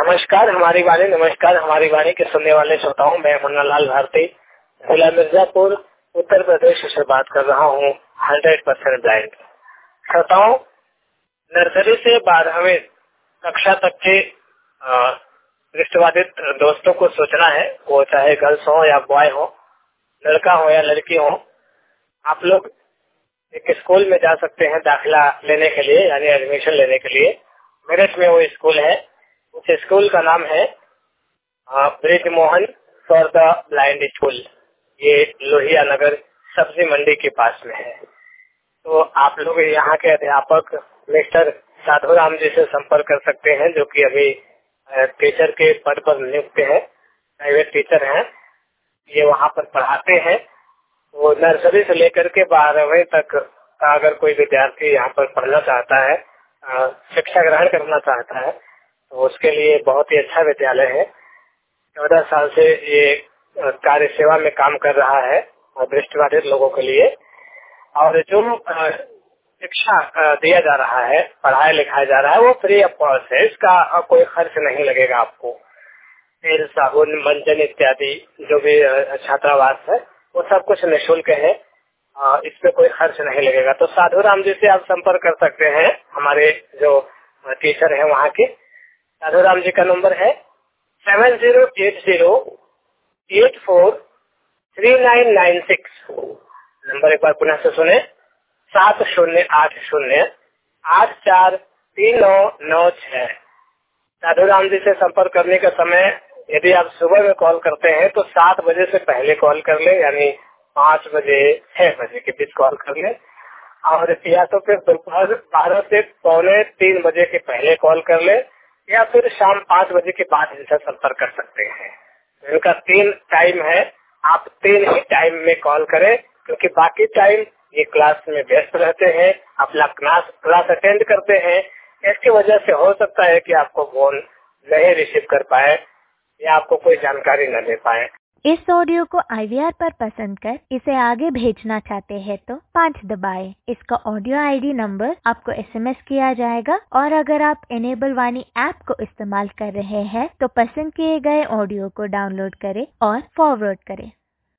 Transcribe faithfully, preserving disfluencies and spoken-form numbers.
नमस्कार हमारी वाणी नमस्कार हमारी वाणी के सुनने वाले श्रोताओं, मैं मुन्नालाल भारती जिला मिर्जापुर उत्तर प्रदेश से बात कर रहा हूँ। हंड्रेड परसेंट ब्लाइंड श्रोताओं, नर्सरी से बारहवीं कक्षा तक के दृष्टिबाधित दोस्तों को सोचना है, वो चाहे गर्ल्स हो या बॉय हो, लड़का हो या लड़की हो। आप लोग एक स्कूल में जा सकते हैं दाखिला लेने के लिए, यानी एडमिशन लेने के लिए। मेरठ में वो स्कूल है। उस स्कूल का नाम है Brij Mohan for the blind school. ये लोहिया नगर सब्जी मंडी के पास में है। तो आप लोग यहाँ के अध्यापक मिस्टर साधुराम जी से संपर्क कर सकते हैं, जो कि अभी टीचर के पद पर नियुक्त है, प्राइवेट टीचर हैं। ये वहाँ पर पढ़ाते हैं। वो नर्सरी से लेकर के बारहवीं तक का अगर कोई विद्यार्थी यहाँ पर पढ़ना चाहता है, शिक्षा ग्रहण करना चाहता है, तो उसके लिए बहुत ही अच्छा विद्यालय है। चौदह साल से ये कार्य सेवा में काम कर रहा है दृष्टिबाधित लोगों के लिए। और जो शिक्षा दिया जा रहा है, पढ़ाया लिखाया जा रहा है, वो फ्री ऑफ कॉस्ट है। इसका कोई खर्च नहीं लगेगा आपको। तेल, साबुन, मंजन इत्यादि जो भी छात्रावास है, वो सब कुछ निःशुल्क है। इस पे कोई खर्च नहीं लगेगा। तो साधुराम जी से आप संपर्क कर सकते हैं। हमारे जो टीचर हैं वहाँ के, साधुराम जी का नंबर है seven zero eight zero eight four three nine nine six. Number एक बार पुनः से सुने, सात शून्य आठ शून्य आठ चार तीन नौ नौ छह। साधुराम जी से संपर्क करने का समय, यदि आप सुबह में कॉल करते हैं तो सात बजे से पहले कॉल कर ले, यानी पाँच बजे छह बजे के बीच कॉल कर ले। और या तो फिर दोपहर बारह से पौने तीन बजे के पहले कॉल कर ले, या फिर शाम पाँच बजे के बाद इनसे संपर्क कर सकते हैं। इनका तीन टाइम है, आप तीन ही टाइम में कॉल करें, क्योंकि बाकी टाइम ये क्लास में व्यस्त रहते हैं, अपना क्लास क्लास अटेंड करते हैं। इसकी वजह से हो सकता है कि आपको फोन नहीं रिसीव कर पाए या आपको कोई जानकारी न दे पाए। इस ऑडियो को आई वी आर पर पसंद कर इसे आगे भेजना चाहते हैं तो पाँच दबाएं। इसका ऑडियो आई डी नंबर आपको एस एम एस किया जाएगा। और अगर आप इनेबल वाणी ऐप को इस्तेमाल कर रहे हैं तो पसंद किए गए ऑडियो को डाउनलोड करें और फॉरवर्ड करें।